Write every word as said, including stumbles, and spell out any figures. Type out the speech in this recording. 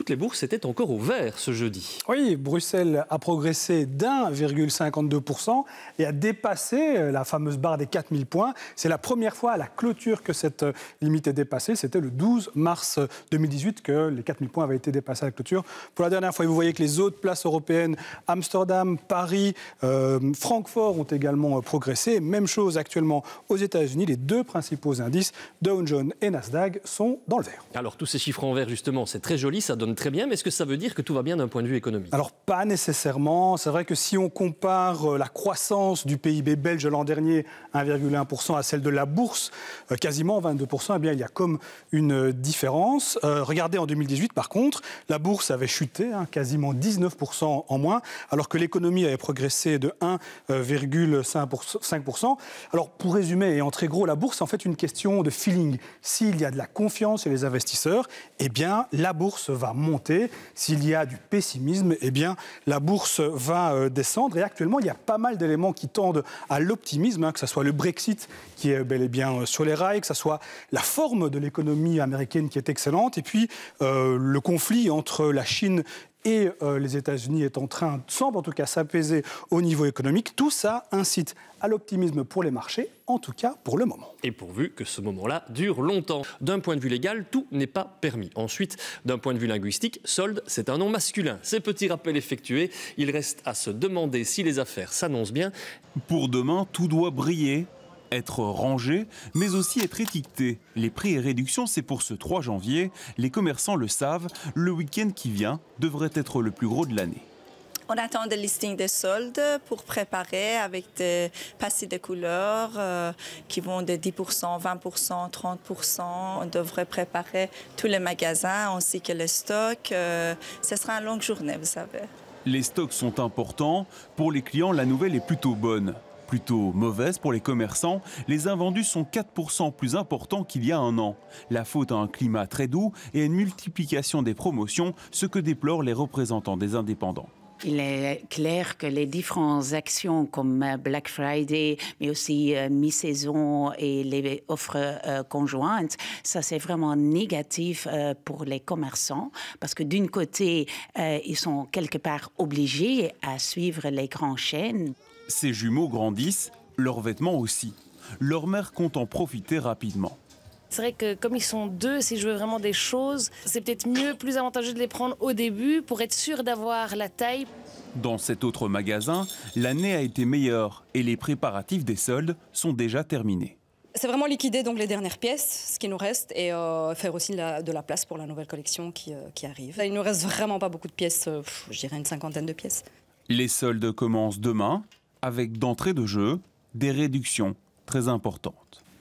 toutes les bourses étaient encore au vert ce jeudi. Oui, Bruxelles a progressé d'un virgule cinquante-deux pour cent et a dépassé la fameuse barre des quatre mille points. C'est la première fois à la clôture que cette limite est dépassée. C'était le douze mars deux mille dix-huit que les quatre mille points avaient été dépassés à la clôture. Pour la dernière fois, vous voyez que les autres places européennes, Amsterdam, Paris, euh, Francfort ont également progressé. Même chose actuellement aux États-Unis. Les deux principaux indices, Dow Jones et Nasdaq, sont dans le vert. Alors tous ces chiffres en vert, justement, c'est très joli, ça donne très bien, mais est-ce que ça veut dire que tout va bien d'un point de vue économique? Alors pas nécessairement. C'est vrai que si on compare la croissance du P I B belge l'an dernier, un virgule un pour cent, à celle de la bourse, quasiment vingt-deux pour cent, eh bien, il y a comme une différence. Euh, regardez en deux mille dix-huit, par contre, la bourse avait chuté, hein, quasiment dix-neuf pour cent en moins, alors que l'économie avait progressé de un virgule cinq pour cent. Alors pour résumer, et en très gros, la bourse, c'est en fait une question de feeling. S'il y a de la confiance chez les investisseurs, eh bien, la bourse va monter. S'il y a du pessimisme, eh bien, la bourse va euh, descendre. Et actuellement, il y a pas mal d'éléments qui tendent à l'optimisme, hein, que ce soit le Brexit, qui est bel et bien euh, sur les rails, que ce soit la forme de l'économie américaine qui est excellente, et puis euh, le conflit entre la Chine et euh, les États-Unis est en train, semble en tout cas, s'apaiser au niveau économique. Tout ça incite à l'optimisme pour les marchés, en tout cas pour le moment. Et pourvu que ce moment-là dure longtemps. D'un point de vue légal, tout n'est pas permis. Ensuite, d'un point de vue linguistique, solde, c'est un nom masculin. Ces petits rappels effectués, il reste à se demander si les affaires s'annoncent bien. Pour demain, tout doit briller. Être rangé, mais aussi être étiqueté. Les prix et réductions, c'est pour ce trois janvier. Les commerçants le savent, le week-end qui vient devrait être le plus gros de l'année. On attend le listing des soldes pour préparer avec des pastilles de couleurs euh, qui vont de dix pour cent, vingt pour cent, trente pour cent. On devrait préparer tous les magasins ainsi que les stocks. Euh, ce sera une longue journée, vous savez. Les stocks sont importants. Pour les clients, la nouvelle est plutôt bonne. Plutôt mauvaise pour les commerçants, les invendus sont quatre pour cent plus importants qu'il y a un an. La faute à un climat très doux et à une multiplication des promotions, ce que déplorent les représentants des indépendants. Il est clair que les différentes actions comme Black Friday, mais aussi euh, mi-saison et les offres euh, conjointes, ça c'est vraiment négatif euh, pour les commerçants parce que d'une côté, euh, ils sont quelque part obligés à suivre les grandes chaînes. Ces jumeaux grandissent, leurs vêtements aussi. Leur mère compte en profiter rapidement. C'est vrai que comme ils sont deux, si je veux vraiment des choses, c'est peut-être mieux, plus avantageux de les prendre au début pour être sûr d'avoir la taille. Dans cet autre magasin, l'année a été meilleure et les préparatifs des soldes sont déjà terminés. C'est vraiment liquider donc les dernières pièces, ce qui nous reste, et euh, faire aussi la, de la place pour la nouvelle collection qui, euh, qui arrive. Il ne nous reste vraiment pas beaucoup de pièces, euh, je dirais une cinquantaine de pièces. Les soldes commencent demain avec d'entrée de jeu des réductions très importantes.